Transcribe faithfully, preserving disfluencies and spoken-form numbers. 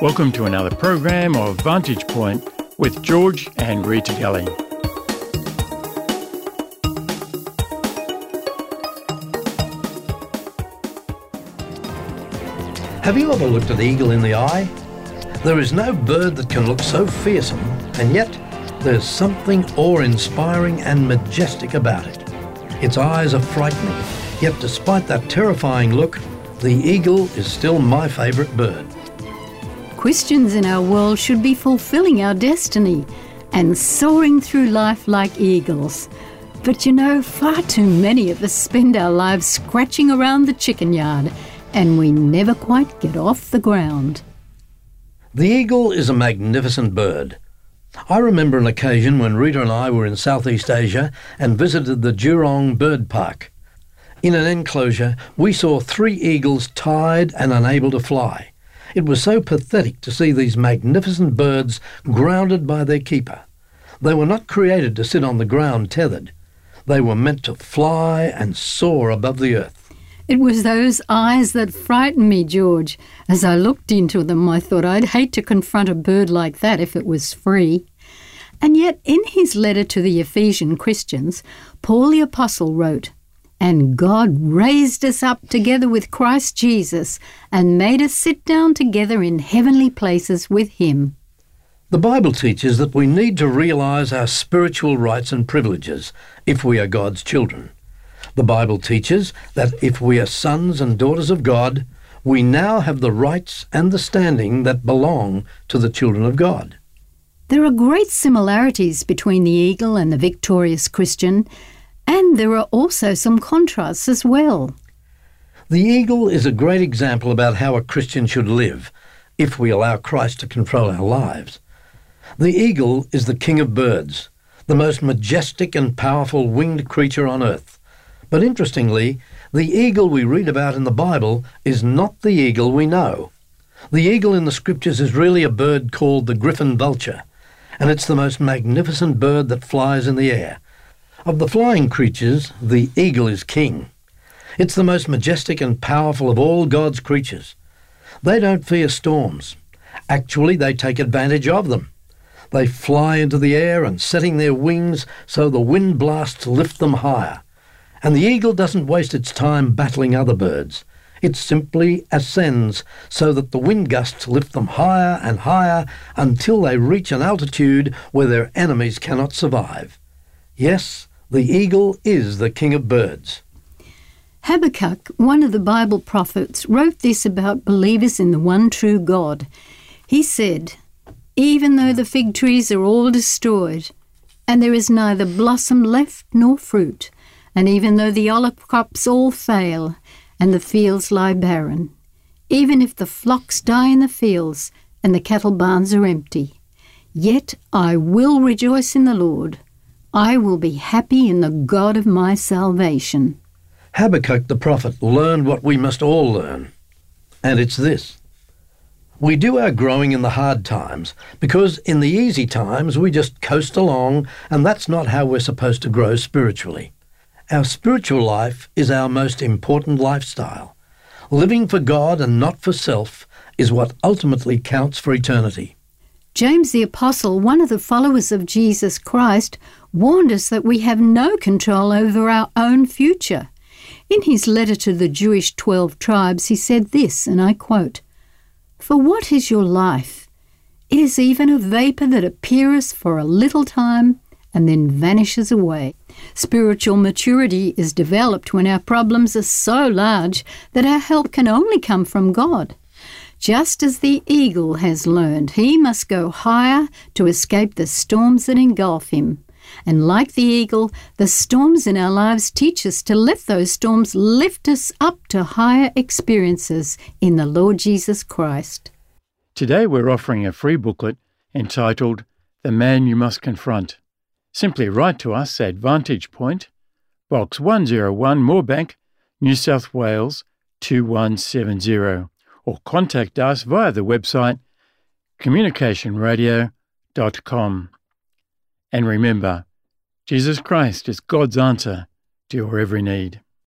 Welcome to another program of Vantage Point with George and Rita Kelly. Have you ever looked an eagle in the eye? There is no bird that can look so fearsome, and yet there's something awe-inspiring and majestic about it. Its eyes are frightening, yet despite that terrifying look, the eagle is still my favourite bird. Christians in our world should be fulfilling our destiny and soaring through life like eagles. But you know, far too many of us spend our lives scratching around the chicken yard, and we never quite get off the ground. The eagle is a magnificent bird. I remember an occasion when Rita and I were in Southeast Asia and visited the Jurong Bird Park. In an enclosure, we saw three eagles tied and unable to fly. It was so pathetic to see these magnificent birds grounded by their keeper. They were not created to sit on the ground tethered. They were meant to fly and soar above the earth. It was those eyes that frightened me, George. As I looked into them, I thought I'd hate to confront a bird like that if it was free. And yet, in his letter to the Ephesian Christians, Paul the Apostle wrote, "And God raised us up together with Christ Jesus and made us sit down together in heavenly places with him." The Bible teaches that we need to realise our spiritual rights and privileges if we are God's children. The Bible teaches that if we are sons and daughters of God, we now have the rights and the standing that belong to the children of God. There are great similarities between the eagle and the victorious Christian, and there are also some contrasts as well. The eagle is a great example about how a Christian should live if we allow Christ to control our lives. The eagle is the king of birds, the most majestic and powerful winged creature on earth. But interestingly, the eagle we read about in the Bible is not the eagle we know. The eagle in the scriptures is really a bird called the griffon vulture, and it's the most magnificent bird that flies in the air. Of the flying creatures, the eagle is king. It's the most majestic and powerful of all God's creatures. They don't fear storms. Actually, they take advantage of them. They fly into the air and setting their wings so the wind blasts lift them higher. And the eagle doesn't waste its time battling other birds. It simply ascends so that the wind gusts lift them higher and higher until they reach an altitude where their enemies cannot survive. Yes, the eagle is the king of birds. Habakkuk, one of the Bible prophets, wrote this about believers in the one true God. He said, "Even though the fig trees are all destroyed, and there is neither blossom left nor fruit, and even though the olive crops all fail, and the fields lie barren, even if the flocks die in the fields, and the cattle barns are empty, yet I will rejoice in the Lord. I will be happy in the God of my salvation." Habakkuk the prophet learned what we must all learn, and it's this. We do our growing in the hard times because in the easy times we just coast along, and that's not how we're supposed to grow spiritually. Our spiritual life is our most important lifestyle. Living for God and not for self is what ultimately counts for eternity. James the Apostle, one of the followers of Jesus Christ, warned us that we have no control over our own future. In his letter to the Jewish twelve tribes, he said this, and I quote, "For what is your life? It is even a vapour that appeareth for a little time and then vanishes away." Spiritual maturity is developed when our problems are so large that our help can only come from God. Just as the eagle has learned, he must go higher to escape the storms that engulf him. And like the eagle, the storms in our lives teach us to let those storms lift us up to higher experiences in the Lord Jesus Christ. Today we're offering a free booklet entitled The Man You Must Confront. Simply write to us at Vantage Point, Box one oh one, Moorebank, New South Wales two one seven zero, or contact us via the website communication radio dot com. And remember, Jesus Christ is God's answer to your every need.